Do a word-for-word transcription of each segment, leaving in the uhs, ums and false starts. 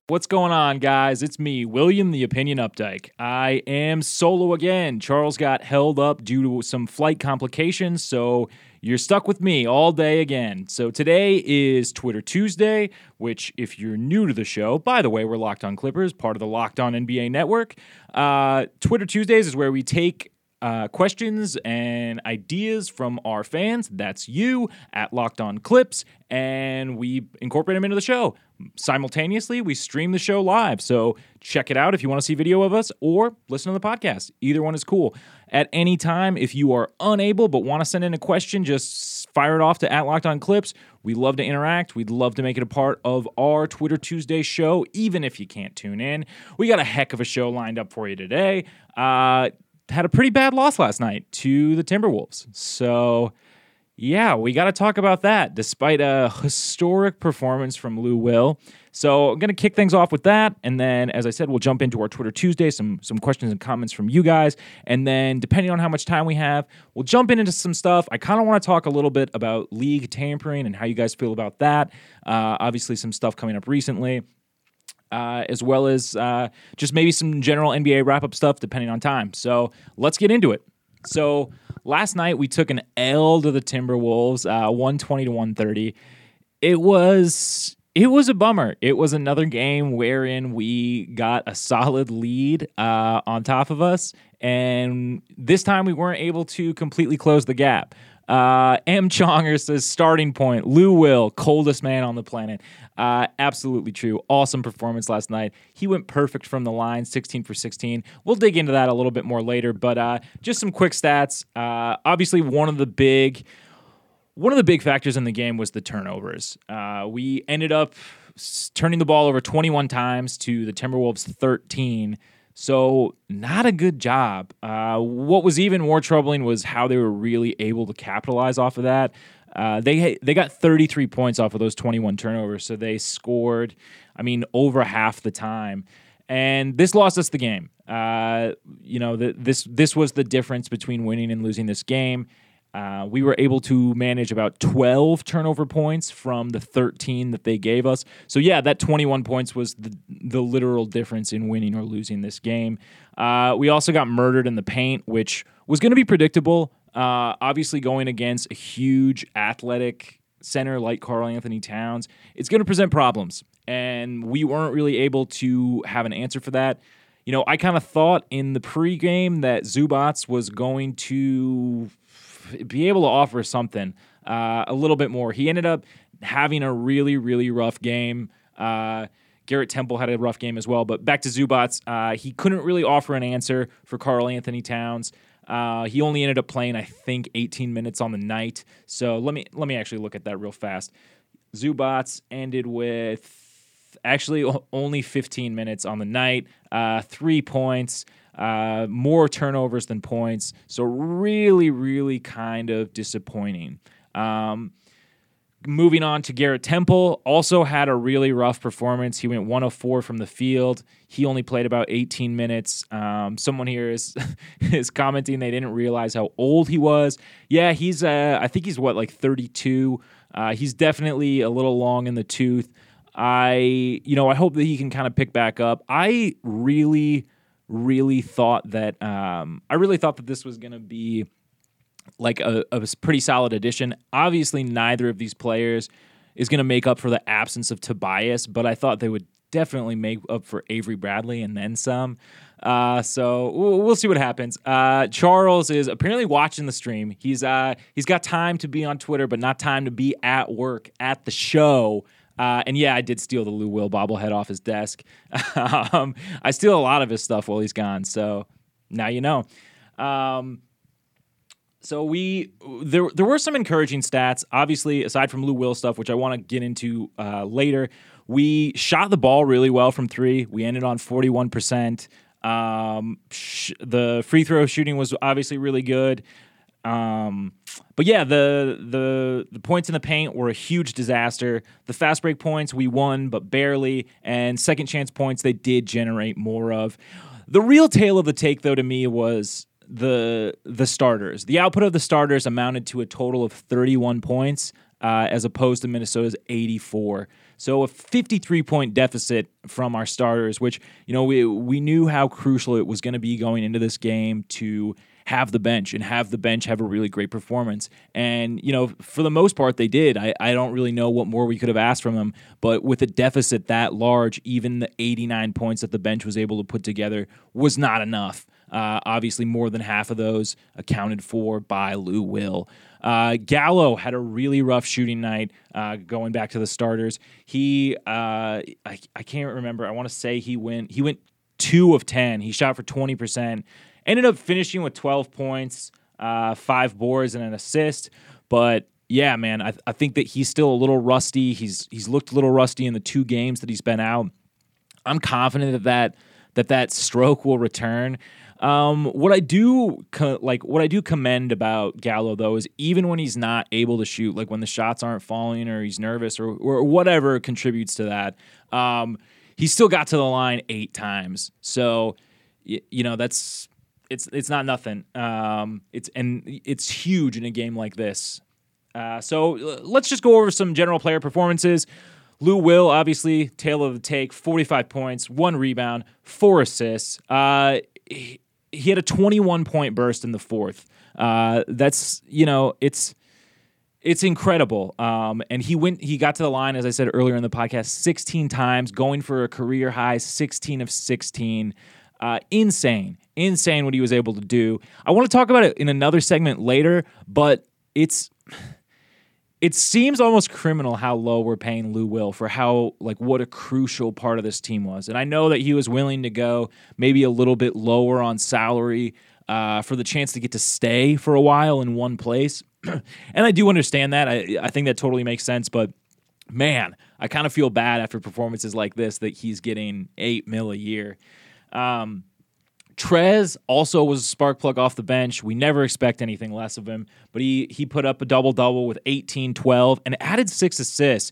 What's going on, guys? It's me, William the Opinion Updike. I am solo again. Charles got held up due to some flight complications, so you're stuck with me all day again. So today is Twitter Tuesday, which, if you're new to the show, by the way, we're Locked On Clippers, part of the Locked On N B A network. Uh, Twitter Tuesdays is where we take Uh, questions and ideas from our fans. That's you at Locked On Clips, and we incorporate them into the show. Simultaneously, we stream the show live, so check it out if you want to see video of us or listen to the podcast. Either one is cool. At any time, if you are unable but want to send in a question, just fire it off to at Locked On Clips. We love to interact. We'd love to make it a part of our Twitter Tuesday show, even if you can't tune in. We got a heck of a show lined up for you today. Uh... Had a pretty bad loss last night to the Timberwolves. So, yeah, we got to talk about that, despite a historic performance from Lou Will. So I'm going to kick things off with that, and then, as I said, we'll jump into our Twitter Tuesday, some some questions and comments from you guys, and then, depending on how much time we have, we'll jump into some stuff. I kind of want to talk a little bit about league tampering and how you guys feel about that. Uh, obviously, some stuff coming up recently. Uh, as well as uh, just maybe some general N B A wrap-up stuff depending on time. So let's get into it. So last night we took an L to the Timberwolves, uh, one twenty to one thirty. It was it was a bummer. It was another game wherein we got a solid lead uh, on top of us, and this time we weren't able to completely close the gap. Uh, M. Chonger says, starting point, Lou Will, coldest man on the planet. Uh, absolutely true. Awesome performance last night. He went perfect from the line, sixteen for sixteen. We'll dig into that a little bit more later, but uh, just some quick stats. Uh, obviously, one of the big one of the big factors in the game was the turnovers. Uh, we ended up turning the ball over twenty-one times to the Timberwolves thirteen. So not a good job. Uh, what was even more troubling was how they were really able to capitalize off of that. Uh, they they got thirty-three points off of those twenty-one turnovers, so they scored, I mean, over half the time. And this lost us the game. Uh, you know, the, this this was the difference between winning and losing this game. Uh, we were able to manage about twelve turnover points from the thirteen that they gave us. So, yeah, that twenty-one points was the, the literal difference in winning or losing this game. Uh, we also got murdered in the paint, which was going to be predictable. Uh, obviously, going against a huge athletic center like Karl Anthony Towns, it's going to present problems. And we weren't really able to have an answer for that. You know, I kind of thought in the pregame that Zubac was going to be able to offer something uh, a little bit more. He ended up having a really, really rough game. Uh, Garrett Temple had a rough game as well. But back to Zubac, uh, he couldn't really offer an answer for Karl Anthony Towns. Uh, he only ended up playing, I think, eighteen minutes on the night. So let me let me actually look at that real fast. Zubac ended with actually only fifteen minutes on the night, uh, three points. Uh, more turnovers than points. So really, really kind of disappointing. Um, moving on to Garrett Temple, also had a really rough performance. He went one of four from the field. He only played about eighteen minutes. Um, someone here is is commenting they didn't realize how old he was. Yeah, he's, uh, I think he's what, like thirty-two. Uh, he's definitely a little long in the tooth. I, you know, I hope that he can kind of pick back up. I really... really thought that um, I really thought that this was going to be like a, a pretty solid addition. Obviously, neither of these players is going to make up for the absence of Tobias, but I thought they would definitely make up for Avery Bradley and then some. Uh, so we'll, we'll see what happens. Uh, Charles is apparently watching the stream. He's uh, he's got time to be on Twitter, but not time to be at work at the show. Uh, and yeah, I did steal the Lou Will bobblehead off his desk. um, I steal a lot of his stuff while he's gone, so now you know. Um, so we there there were some encouraging stats. Obviously, aside from Lou Will stuff, which I want to get into uh, later, we shot the ball really well from three. We ended on forty-one percent. Um, sh- the free throw shooting was obviously really good. Um, but yeah, the, the, the points in the paint were a huge disaster. The fast break points we won, but barely, and second chance points they did generate more of. The real tale of the take, though, to me was the, the starters. The output of the starters amounted to a total of thirty-one points, uh, as opposed to Minnesota's eighty-four. So a fifty-three point deficit from our starters, which, you know, we we knew how crucial it was going to be going into this game to have the bench and have the bench have a really great performance. And, you know, for the most part, they did. I, I don't really know what more we could have asked from them, but with a deficit that large, even the eighty-nine points that the bench was able to put together was not enough. Uh, obviously, more than half of those accounted for by Lou Will. Uh, Gallo had a really rough shooting night. Uh, going back to the starters, he uh, I I can't remember. I want to say he went he went two of ten. He shot for twenty percent. Ended up finishing with twelve points, uh, five boards, and an assist. But yeah, man, I, I think that he's still a little rusty. He's he's looked a little rusty in the two games that he's been out. I'm confident that that that, that stroke will return. Um, what I do co- like, what I do commend about Gallo though is even when he's not able to shoot, like when the shots aren't falling or he's nervous or or whatever contributes to that, um, he still got to the line eight times. So y- you know that's. It's it's not nothing. Um, it's and it's huge in a game like this. Uh, so let's just go over some general player performances. Lou Will, obviously, tail of the take, forty-five points, one rebound, four assists. Uh, he, he had a twenty-one point burst in the fourth. Uh, that's you know it's it's incredible. Um, and he went he got to the line, as I said earlier in the podcast, sixteen times, going for a career high sixteen of sixteen. Uh, insane, insane what he was able to do. I want to talk about it in another segment later, but it's it seems almost criminal how low we're paying Lou Will for how like what a crucial part of this team was. And I know that he was willing to go maybe a little bit lower on salary uh, for the chance to get to stay for a while in one place. And I do understand that. I, I think that totally makes sense, but man, I kind of feel bad after performances like this that he's getting eight mil a year. Um, Trez also was a spark plug off the bench. We never expect anything less of him, but he he put up a double-double with eighteen, twelve, and added six assists.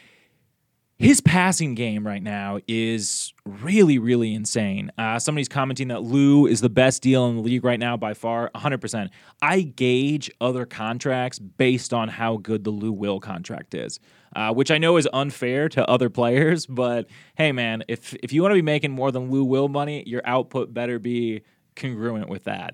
His passing game right now is really, really insane. Uh, somebody's commenting that Lou is the best deal in the league right now by far, one hundred percent. I gauge other contracts based on how good the Lou Will contract is, uh, which I know is unfair to other players, but hey, man, if, if you want to be making more than Lou Will money, your output better be congruent with that.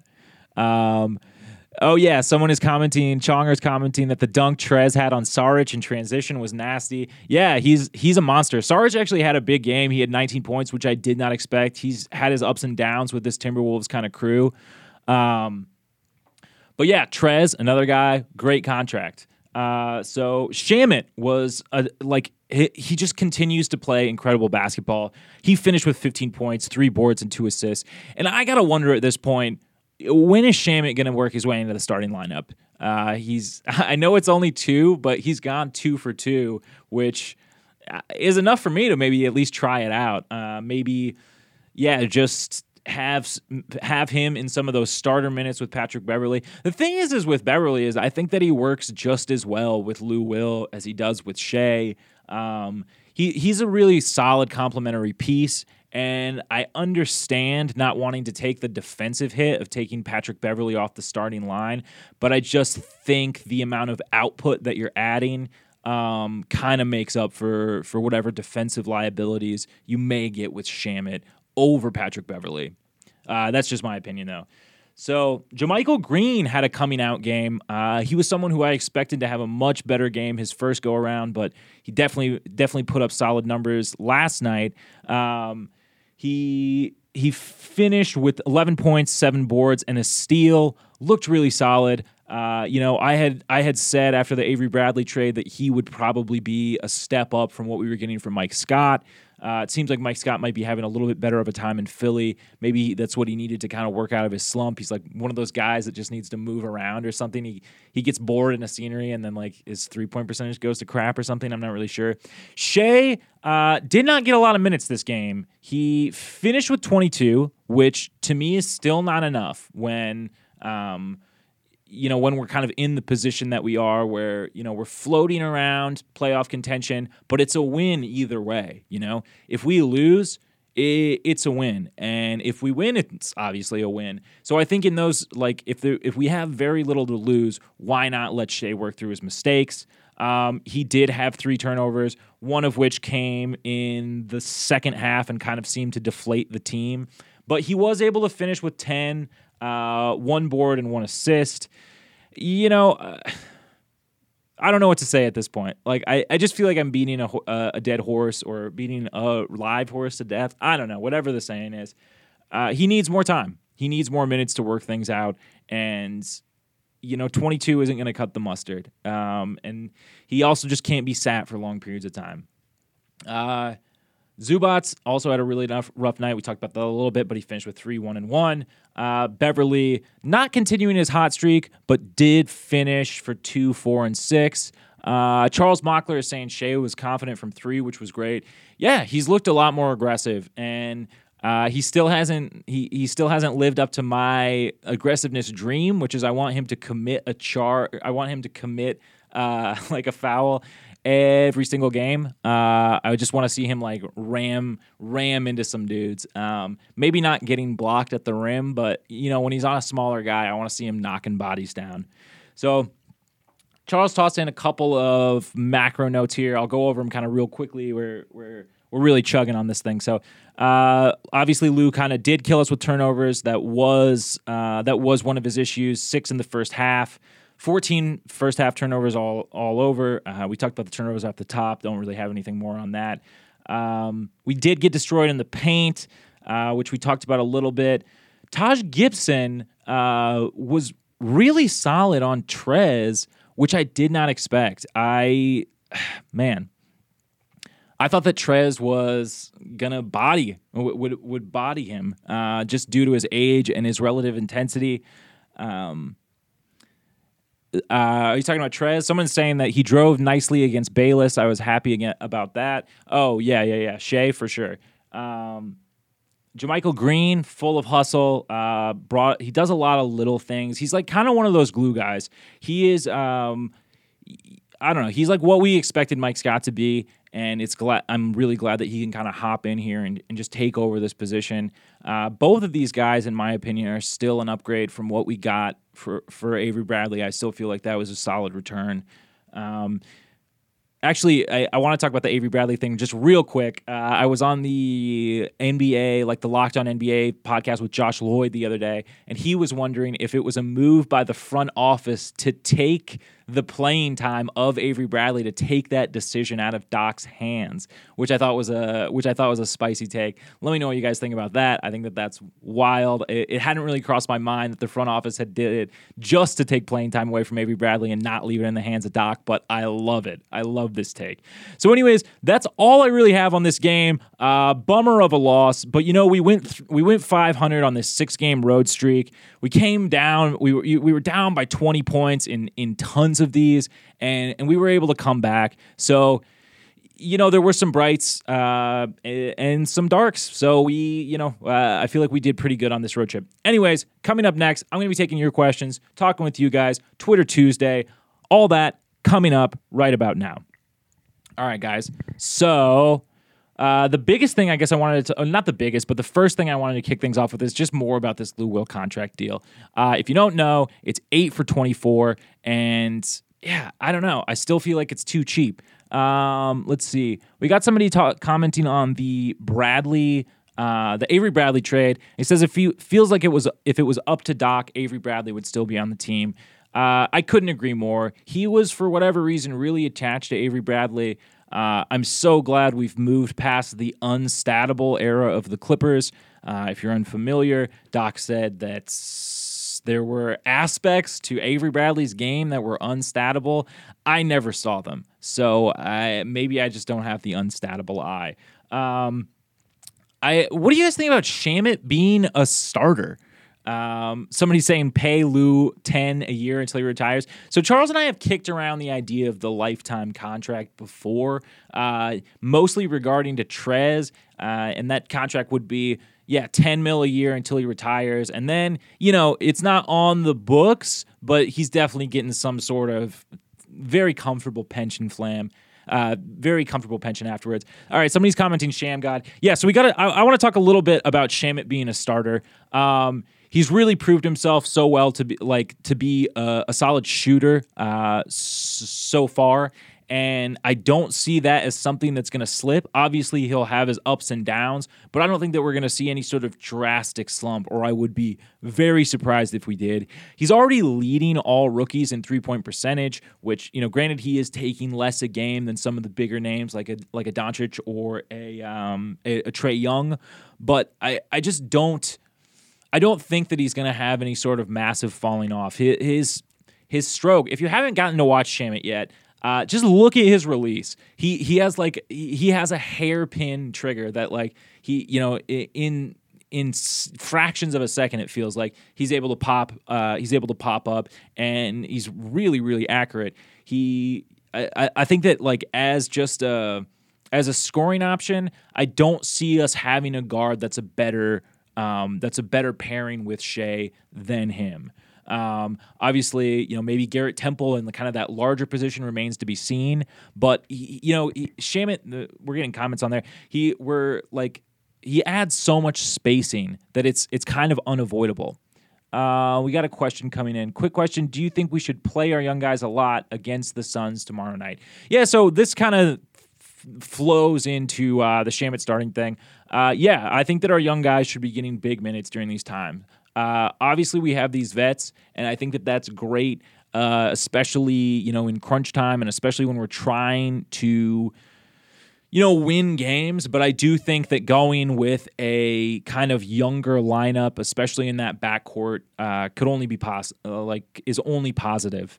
Um Oh, yeah, someone is commenting, Chonger's commenting that the dunk Trez had on Saric in transition was nasty. Yeah, he's he's a monster. Saric actually had a big game. He had nineteen points, which I did not expect. He's had his ups and downs with this Timberwolves kind of crew. Um, but yeah, Trez, another guy, great contract. Uh, so Shamet was, a, like, he, he just continues to play incredible basketball. He finished with fifteen points, three boards, and two assists. And I got to wonder at this point, when is Shamet going to work his way into the starting lineup? Uh, he's I know it's only two, but he's gone two for two, which is enough for me to maybe at least try it out. Uh, maybe, yeah, just have have him in some of those starter minutes with Patrick Beverley. The thing is, is with Beverley is I think that he works just as well with Lou Will as he does with Shea. Um, he he's a really solid complementary piece. And I understand not wanting to take the defensive hit of taking Patrick Beverley off the starting line, but I just think the amount of output that you're adding um, kind of makes up for, for whatever defensive liabilities you may get with Shamet over Patrick Beverley. Uh, that's just my opinion, though. So JaMychal Green had a coming out game. Uh, he was someone who I expected to have a much better game his first go around, but he definitely definitely put up solid numbers last night. Um, He he finished with eleven points, seven boards, and a steal. Looked really solid. Uh, you know, I had I had said after the Avery Bradley trade that he would probably be a step up from what we were getting from Mike Scott. Uh, it seems like Mike Scott might be having a little bit better of a time in Philly. Maybe that's what he needed to kind of work out of his slump. He's like one of those guys that just needs to move around or something. He he gets bored in a scenery and then like his three-point percentage goes to crap or something. I'm not really sure. Shea uh, did not get a lot of minutes this game. He finished with twenty-two, which to me is still not enough when um, – you know, when we're kind of in the position that we are where, you know, we're floating around playoff contention, but it's a win either way, you know? If we lose, it, it's a win. And if we win, it's obviously a win. So I think in those, like, if there, if we have very little to lose, why not let Shea work through his mistakes? Um, he did have three turnovers, one of which came in the second half and kind of seemed to deflate the team. But he was able to finish with ten, uh, one board and one assist. You know, uh, I don't know what to say at this point. Like, I, I just feel like I'm beating a, a dead horse or beating a live horse to death. I don't know, whatever the saying is. Uh, he needs more time. He needs more minutes to work things out. And, you know, twenty-two isn't going to cut the mustard. Um, and he also just can't be sat for long periods of time. Uh, Zubac also had a really rough, rough night. We talked about that a little bit, but he finished with three, one, and one. Uh, Beverly not continuing his hot streak, but did finish for two, four, and six. Uh, Charles Mockler is saying Shea was confident from three, which was great. Yeah, he's looked a lot more aggressive, and uh, he still hasn't he he still hasn't lived up to my aggressiveness dream, which is I want him to commit a char. I want him to commit uh, like a foul every single game. Uh, I just want to see him like ram ram into some dudes. Um, maybe not getting blocked at the rim, but you know, when he's on a smaller guy, I want to see him knocking bodies down. So Charles tossed in a couple of macro notes here. I'll go over them kind of real quickly. We're we're we're really chugging on this thing. So uh, obviously Lou kind of did kill us with turnovers. That was uh, that was one of his issues. Six in the first half. fourteen first half turnovers all all over. Uh, we talked about the turnovers off the top. Don't really have anything more on that. Um, we did get destroyed in the paint, uh, which we talked about a little bit. Taj Gibson uh, was really solid on Trez, which I did not expect. I, man, I thought that Trez was gonna body would would body him uh, just due to his age and his relative intensity. Um, Uh, he's talking about Trez. Someone's saying that he drove nicely against Bayless. I was happy again about that. Oh, yeah, yeah, yeah. Shea, for sure. Um, JaMychal Green, full of hustle. Uh, brought. He does a lot of little things. He's like kind of one of those glue guys. He is, um, I don't know. He's like what we expected Mike Scott to be, and it's glad. I'm really glad that he can kind of hop in here and, and just take over this position. Uh, both of these guys, in my opinion, are still an upgrade from what we got for, for Avery Bradley. I still feel like that was a solid return. Um, actually, I, I want to talk about the Avery Bradley thing just real quick. Uh, I was on the N B A, like the Locked On N B A podcast with Josh Lloyd the other day, and he was wondering if it was a move by the front office to take the playing time of Avery Bradley, to take that decision out of Doc's hands, which I thought was a which I thought was a spicy take. Let me know what you guys think about that. I think that that's wild. It, it hadn't really crossed my mind that the front office had did it just to take playing time away from Avery Bradley and not leave it in the hands of Doc, but I love it. I love this take. So anyways, that's all I really have on this game. Uh, bummer of a loss, but you know, we went th- we went five hundred on this six-game road streak. We came down, we were we were down by twenty points in in tons of these, and and we were able to come back. So, you know, there were some brights uh, and some darks. So we, you know, uh, I feel like we did pretty good on this road trip. Anyways, coming up next, I'm going to be taking your questions, talking with you guys, Twitter Tuesday, all that coming up right about now. All right, guys. So uh, the biggest thing I guess I wanted to, uh, not the biggest, but the first thing I wanted to kick things off with is just more about this Lou Will contract deal. Uh, if you don't know, it's eight for twenty-four, and yeah, I don't know. I still feel like it's too cheap. Um, let's see. We got somebody ta- commenting on the Bradley, uh, the Avery Bradley trade. He says if he feels like it was if it was up to Doc, Avery Bradley would still be on the team. Uh, I couldn't agree more. He was, for whatever reason, really attached to Avery Bradley. Uh, I'm so glad we've moved past the unstatable era of the Clippers. Uh, if you're unfamiliar, Doc said that s- there were aspects to Avery Bradley's game that were unstatable. I never saw them, so I, maybe I just don't have the unstatable eye. Um, I what do you guys think about Shamet being a starter? Um, somebody's saying pay Lou ten a year until he retires. So Charles and I have kicked around the idea of the lifetime contract before, uh, mostly regarding to Trez, uh, and that contract would be, yeah, ten mil a year until he retires. And then, you know, it's not on the books, but he's definitely getting some sort of very comfortable pension flam. Uh, very comfortable pension afterwards. All right, somebody's commenting Sham God. Yeah, so we got to, I, I want to talk a little bit about Shamet being a starter. Um, he's really proved himself so well to be like to be a, a solid shooter uh, s- so far. And I don't see that as something that's going to slip. Obviously, he'll have his ups and downs, but I don't think that we're going to see any sort of drastic slump, or I would be very surprised if we did. He's already leading all rookies in three-point percentage, which, you know, granted, he is taking less a game than some of the bigger names like a like a Doncic or a um, a, a Trae Young, but I, I just don't I don't think that he's going to have any sort of massive falling off. His his, his stroke, if you haven't gotten to watch Shamet yet, Uh, just look at his release. He he has like he has a hairpin trigger that like he you know in in fractions of a second it feels like he's able to pop. Uh, he's able to pop up, and he's really really accurate. He I, I think that like as just a as a scoring option, I don't see us having a guard that's a better um, that's a better pairing with Shai than him. Um, obviously, you know, maybe Garrett Temple in the kind of that larger position remains to be seen. But he, you know, he, Shamet, we're getting comments on there. He we're like he adds so much spacing that it's it's kind of unavoidable. Uh, we got a question coming in. Quick question: do you think we should play our young guys a lot against the Suns tomorrow night? Yeah. So this kind of f- flows into uh, the Shamet starting thing. Uh, yeah, I think that our young guys should be getting big minutes during these times. Uh, obviously, we have these vets, and I think that that's great, uh, especially you know in crunch time, and especially when we're trying to, you know, win games. But I do think that going with a kind of younger lineup, especially in that backcourt, uh, could only be pos- uh, like is only positive.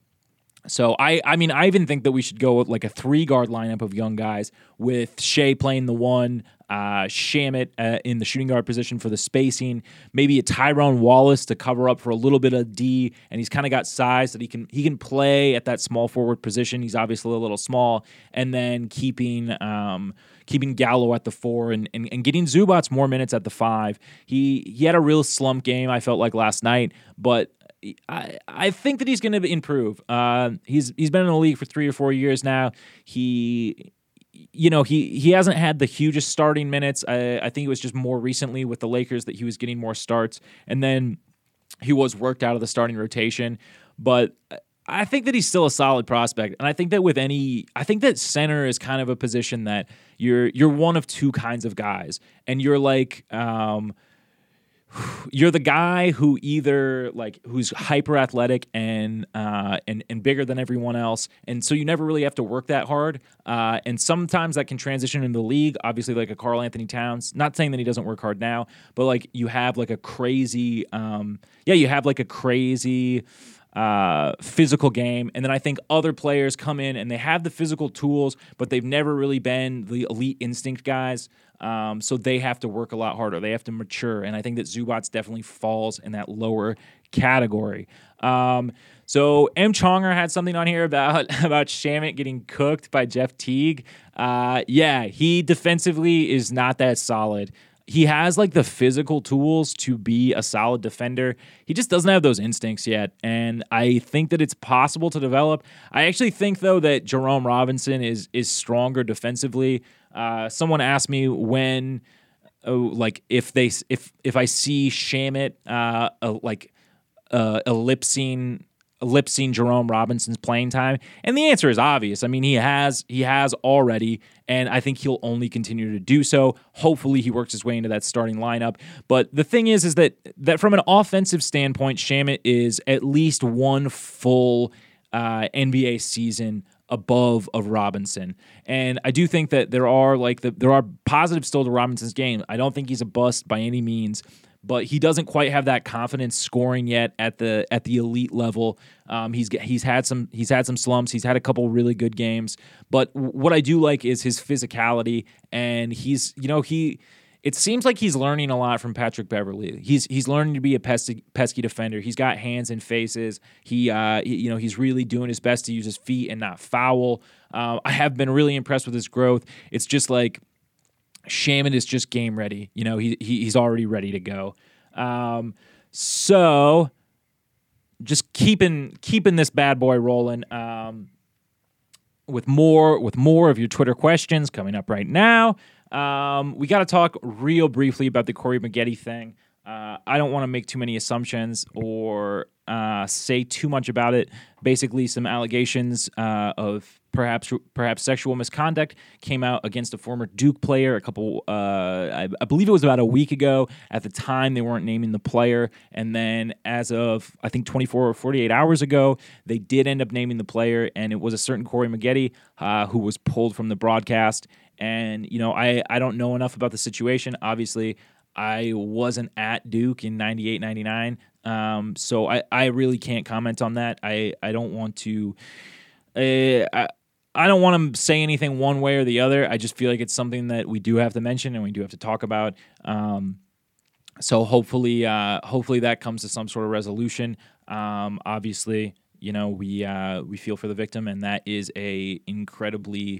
So I, I mean, I even think that we should go with like a three guard lineup of young guys with Shai playing the one, uh, Shamet uh, in the shooting guard position for the spacing, maybe a Tyrone Wallace to cover up for a little bit of D, and he's kind of got size that he can he can play at that small forward position. He's obviously a little small, and then keeping um, keeping Gallo at the four and, and and getting Zubac more minutes at the five. He he had a real slump game, I felt like last night, but I, I think that he's going to improve. Uh, he's he's been in the league for three or four years now. He, you know, he he hasn't had the hugest starting minutes. I, I think it was just more recently with the Lakers that he was getting more starts, and then he was worked out of the starting rotation. But I think that he's still a solid prospect, and I think that with any, I think that center is kind of a position that you're you're one of two kinds of guys, and you're like. Um, You're the guy who either like who's hyper athletic and uh, and and bigger than everyone else, and so you never really have to work that hard. Uh, and sometimes that can transition into the league. Obviously, like a Karl Anthony Towns. Not saying that he doesn't work hard now, but like you have like a crazy, um, yeah, you have like a crazy. Uh, physical game, and then I think other players come in and they have the physical tools, but they've never really been the elite instinct guys. Um, so they have to work a lot harder. They have to mature, and I think that Zubac definitely falls in that lower category. Um, so M. Chonger had something on here about about Shamet getting cooked by Jeff Teague. Uh, yeah, he defensively is not that solid. He has like the physical tools to be a solid defender. He just doesn't have those instincts yet. And I think that it's possible to develop. I actually think, though, that Jerome Robinson is is stronger defensively. Uh, someone asked me when, oh, like if they if if I see Shamet uh, uh, like uh, ellipsing ellipsing Jerome Robinson's playing time, and the answer is obvious. I mean, he has he has already, and I think he'll only continue to do so. Hopefully, he works his way into that starting lineup. But the thing is, is that that from an offensive standpoint, Shamet is at least one full uh, N B A season above of Robinson, and I do think that there are like the, there are positives still to Robinson's game. I don't think he's a bust by any means, but he doesn't quite have that confidence scoring yet at the at the elite level. Um, he's he's had some he's had some slumps. He's had a couple really good games, but what I do like is his physicality, and he's you know he. It seems like he's learning a lot from Patrick Beverley. He's he's learning to be a pesky, pesky defender. He's got hands and faces. He, uh, he, you know, he's really doing his best to use his feet and not foul. Uh, I have been really impressed with his growth. It's just like Shamet is just game ready. You know, he, he he's already ready to go. Um, so just keeping keeping this bad boy rolling. Um, with more with more of your Twitter questions coming up right now. Um, we got to talk real briefly about the Corey Maggette thing. Uh, I don't want to make too many assumptions or uh, say too much about it. Basically, some allegations uh, of perhaps perhaps sexual misconduct came out against a former Duke player a couple, uh, I, I believe it was about a week ago. At the time, they weren't naming the player, and then as of I think twenty-four or forty-eight hours ago, they did end up naming the player, and it was a certain Corey Maggette uh, who was pulled from the broadcast. And you know, I I don't know enough about the situation, obviously. I wasn't at Duke in ninety-eight, ninety-nine, um, so I, I really can't comment on that. I, I don't want to uh, I, I don't want to say anything one way or the other. I just feel like it's something that we do have to mention and we do have to talk about. Um, so hopefully uh, hopefully that comes to some sort of resolution. Um, obviously, you know, we uh, we feel for the victim, and that is a incredibly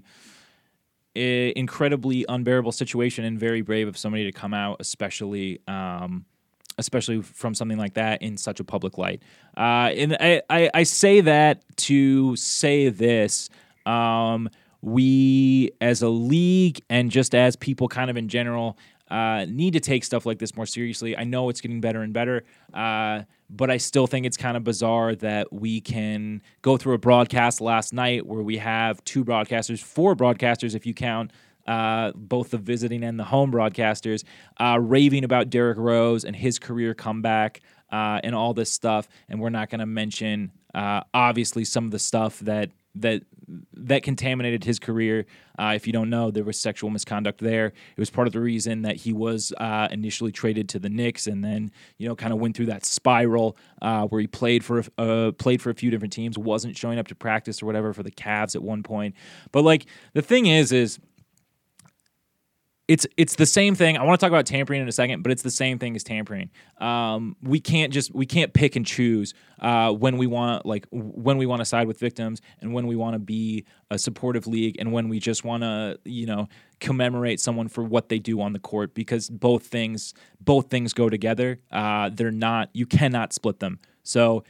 incredibly unbearable situation, and very brave of somebody to come out, especially um, especially from something like that in such a public light. Uh, and I, I, I say that to say this, um, we as a league and just as people kind of in general uh, need to take stuff like this more seriously. I know it's getting better and better, uh, but I still think it's kind of bizarre that we can go through a broadcast last night where we have two broadcasters, four broadcasters if you count uh, both the visiting and the home broadcasters, uh, raving about Derrick Rose and his career comeback uh, and all this stuff. And we're not going to mention, uh, obviously, some of the stuff that that that contaminated his career. Uh, if you don't know, there was sexual misconduct there. It was part of the reason that he was uh, initially traded to the Knicks, and then you know kind of went through that spiral uh, where he played for uh, played for a few different teams, wasn't showing up to practice or whatever for the Cavs at one point. But like the thing is, is It's it's the same thing. I want to talk about tampering in a second, but it's the same thing as tampering. Um, we can't just we can't pick and choose uh, when we want like when we want to side with victims and when we want to be a supportive league and when we just want to you know commemorate someone for what they do on the court, because both things both things go together. Uh, they're not you cannot split them. So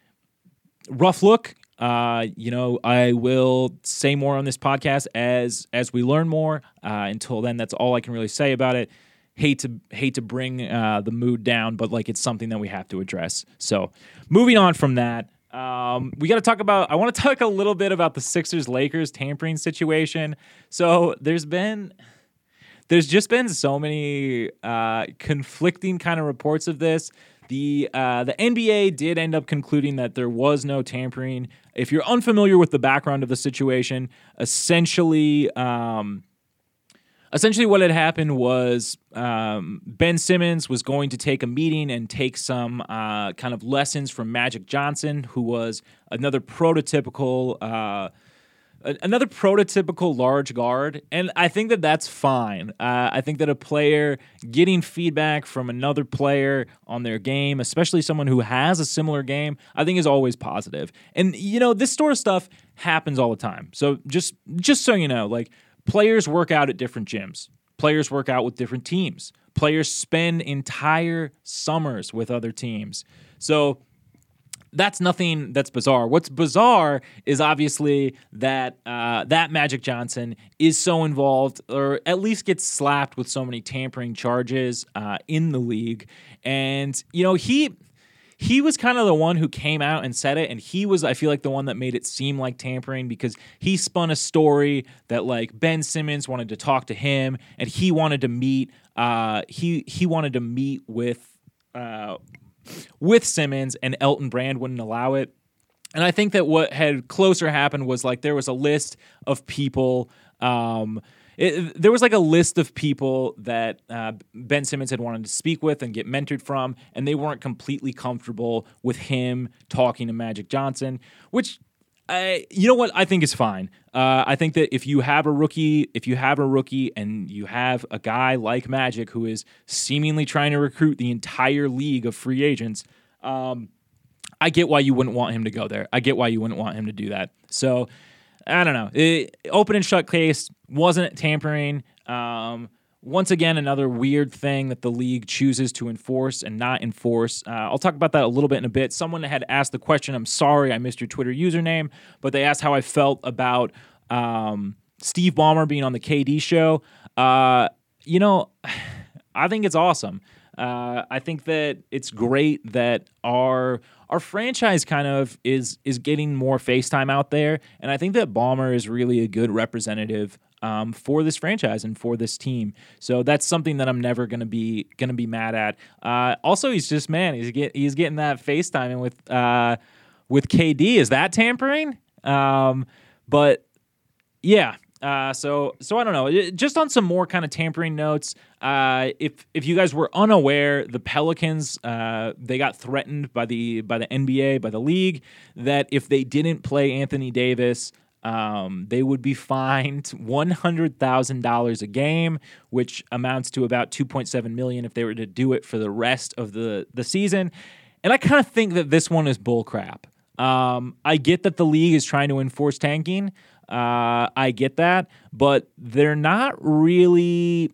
rough look. Uh, you know, I will say more on this podcast as as we learn more. Uh, until then, that's all I can really say about it. Hate to hate to bring uh, the mood down, but like it's something that we have to address. So, moving on from that, um, we got to talk about. I want to talk a little bit about the Sixers-Lakers tampering situation. So, there's been. There's just been so many uh, conflicting kind of reports of this. The uh, the N B A did end up concluding that there was no tampering. If you're unfamiliar with the background of the situation, essentially, um, essentially what had happened was um, Ben Simmons was going to take a meeting and take some uh, kind of lessons from Magic Johnson, who was another prototypical. Uh, Another prototypical large guard, and I think that that's fine. Uh, I think that a player getting feedback from another player on their game, especially someone who has a similar game, I think is always positive. And, you know, this sort of stuff happens all the time. So just, just so you know, like, players work out at different gyms. Players work out with different teams. Players spend entire summers with other teams. So that's nothing that's bizarre. What's bizarre is obviously that uh, that Magic Johnson is so involved, or at least gets slapped with so many tampering charges uh, in the league. And, you know, he he was kind of the one who came out and said it, and he was, I feel like, the one that made it seem like tampering, because he spun a story that, like, Ben Simmons wanted to talk to him, and he wanted to meet, uh, he, he wanted to meet with... Uh, with Simmons, and Elton Brand wouldn't allow it. And I think that what had closer happened was like there was a list of people. Um, it, there was like a list of people that uh, Ben Simmons had wanted to speak with and get mentored from, and they weren't completely comfortable with him talking to Magic Johnson, which, I, you know what, I think is fine. Uh, I think that if you have a rookie, if you have a rookie and you have a guy like Magic who is seemingly trying to recruit the entire league of free agents, um, I get why you wouldn't want him to go there. I get why you wouldn't want him to do that. So, I don't know. It, open and shut case, wasn't tampering. Um, Once again, another weird thing that the league chooses to enforce and not enforce. Uh, I'll talk about that a little bit in a bit. Someone had asked the question, I'm sorry I missed your Twitter username, but they asked how I felt about um, Steve Ballmer being on the K D show. Uh, you know, I think it's awesome. Uh, I think that it's great that our our franchise kind of is is getting more FaceTime out there, and I think that Ballmer is really a good representative um, for this franchise and for this team. So that's something that I'm never gonna be gonna be mad at. Uh, also, he's just man, he's get he's getting that FaceTiming with uh, with K D. Is that tampering? Um, but yeah. Uh, so so I don't know. Just on some more kind of tampering notes, uh, if if you guys were unaware, the Pelicans uh, they got threatened by the by the N B A, by the league, that if they didn't play Anthony Davis, um, they would be fined one hundred thousand dollars a game, which amounts to about two point seven million dollars if they were to do it for the rest of the the season. And I kind of think that this one is bullcrap. Um, I get that the league is trying to enforce tanking. Uh, I get that, but they're not really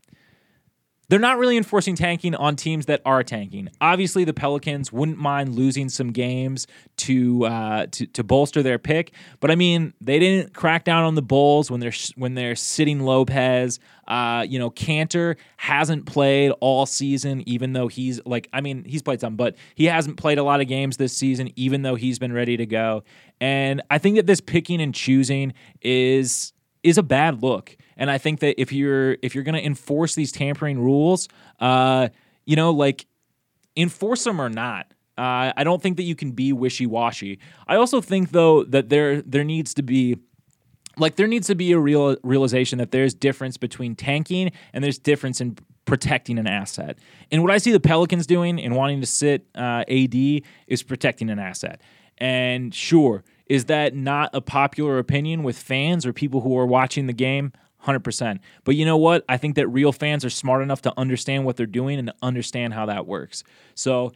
they're not really enforcing tanking on teams that are tanking. Obviously, the Pelicans wouldn't mind losing some games to uh, to, to bolster their pick, but I mean, they didn't crack down on the Bulls when they're when they're sitting Lopez. Uh, you know, Cantor hasn't played all season, even though he's like, I mean, he's played some, but he hasn't played a lot of games this season, even though he's been ready to go. And I think that this picking and choosing is is a bad look. And I think that if you're if you're going to enforce these tampering rules, uh, you know, like enforce them or not. Uh, I don't think that you can be wishy-washy. I also think though that there there needs to be like there needs to be a real realization that there's difference between tanking and there's difference in protecting an asset. And what I see the Pelicans doing and wanting to sit uh, A D is protecting an asset. And sure, is that not a popular opinion with fans or people who are watching the game? one hundred percent. But you know what? I think that real fans are smart enough to understand what they're doing and to understand how that works. So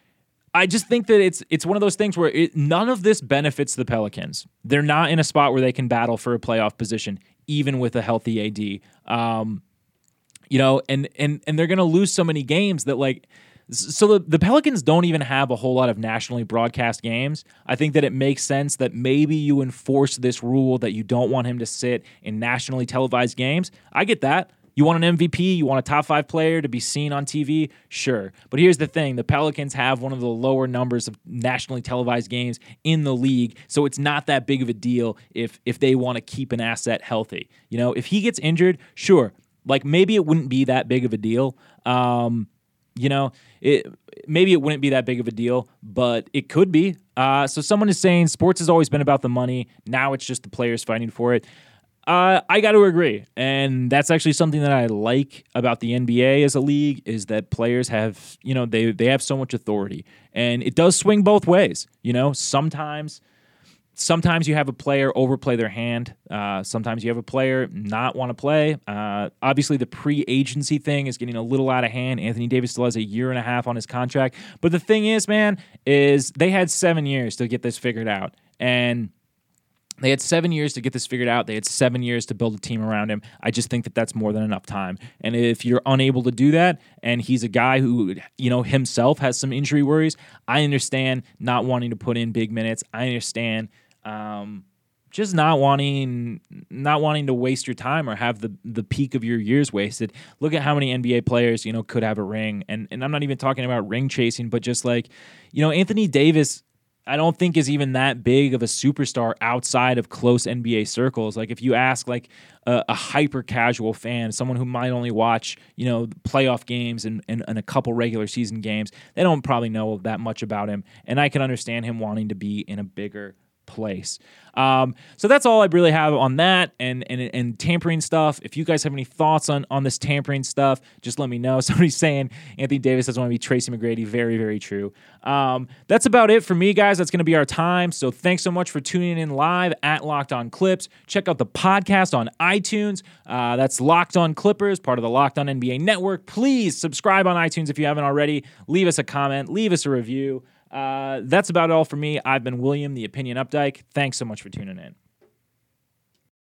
I just think that it's it's one of those things where it, none of this benefits the Pelicans. They're not in a spot where they can battle for a playoff position, even with a healthy A D. Um, you know, and and and they're going to lose so many games that like. So the, the Pelicans don't even have a whole lot of nationally broadcast games. I think that it makes sense that maybe you enforce this rule that you don't want him to sit in nationally televised games. I get that. You want an M V P, you want a top five player to be seen on T V? Sure. But here's the thing. The Pelicans have one of the lower numbers of nationally televised games in the league, so it's not that big of a deal if if they want to keep an asset healthy. You know, if he gets injured, sure. Like maybe it wouldn't be that big of a deal. Um, you know, it maybe it wouldn't be that big of a deal, but it could be. Uh, so someone is saying sports has always been about the money. Now it's just the players fighting for it. Uh, I got to agree, and that's actually something that I like about the N B A as a league is that players have, you know, they they have so much authority, and it does swing both ways. You know, sometimes. Sometimes you have a player overplay their hand. Uh, sometimes you have a player not want to play. Uh, obviously, the pre-agency thing is getting a little out of hand. Anthony Davis still has a year and a half on his contract. But the thing is, man, is they had seven years to get this figured out. And they had seven years to get this figured out. They had seven years to build a team around him. I just think that that's more than enough time. And if you're unable to do that, and he's a guy who, you know, himself has some injury worries, I understand not wanting to put in big minutes. I understand Um, just not wanting, not wanting to waste your time or have the the peak of your years wasted. Look at how many N B A players, you know, could have a ring, and and I'm not even talking about ring chasing, but just like, you know, Anthony Davis, I don't think is even that big of a superstar outside of close N B A circles. Like if you ask like a, a hyper casual fan, someone who might only watch, you know, playoff games and, and, and a couple regular season games, they don't probably know that much about him, and I can understand him wanting to be in a bigger place. Um, so that's all I really have on that and, and and tampering stuff. If you guys have any thoughts on, on this tampering stuff, just let me know. Somebody's saying Anthony Davis doesn't want to be Tracy McGrady. Very, very true. Um, that's about it for me, guys. That's going to be our time. So thanks so much for tuning in live at Locked On Clips. Check out the podcast on iTunes. Uh, that's Locked On Clippers, part of the Locked On N B A Network. Please subscribe on iTunes if you haven't already. Leave us a comment. Leave us a review. Uh, that's about all for me. I've been William, the Opinion Updike. Thanks so much for tuning in.